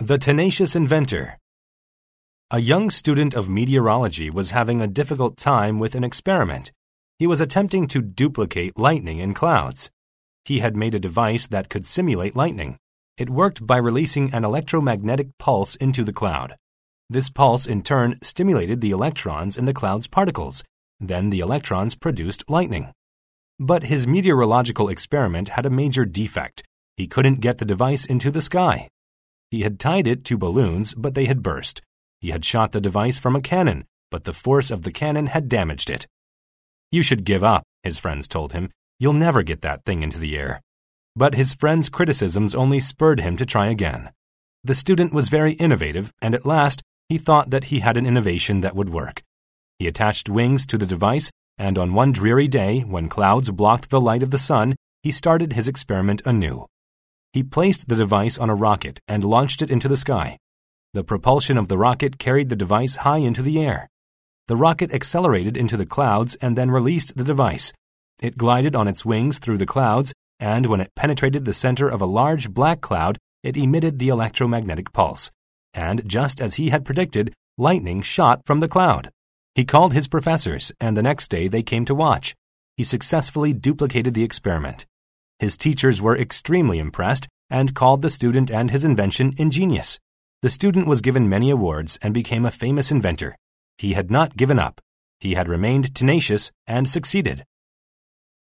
The Tenacious Inventor. A young student of meteorology was having a difficult time with an experiment. He was attempting to duplicate lightning in clouds. He had made a device that could simulate lightning. It worked by releasing an electromagnetic pulse into the cloud. This pulse, in turn, stimulated the electrons in the cloud's particles. Then the electrons produced lightning. But his meteorological experiment had a major defect. He couldn't get the device into the sky. He had tied it to balloons, but they had burst. He had shot the device from a cannon, but the force of the cannon had damaged it. "You should give up," his friends told him. "You'll never get that thing into the air." But his friends' criticisms only spurred him to try again. The student was very innovative, and at last he thought that he had an innovation that would work. He attached wings to the device, and on one dreary day, when clouds blocked the light of the sun, he started his experiment anew. He placed the device on a rocket and launched it into the sky. The propulsion of the rocket carried the device high into the air. The rocket accelerated into the clouds and then released the device. It glided on its wings through the clouds, and when it penetrated the center of a large black cloud, it emitted the electromagnetic pulse. And just as he had predicted, lightning shot from the cloud. He called his professors, and the next day they came to watch. He successfully duplicated the experiment. His teachers were extremely impressed and called the student and his invention ingenious. The student was given many awards and became a famous inventor. He had not given up. He had remained tenacious and succeeded.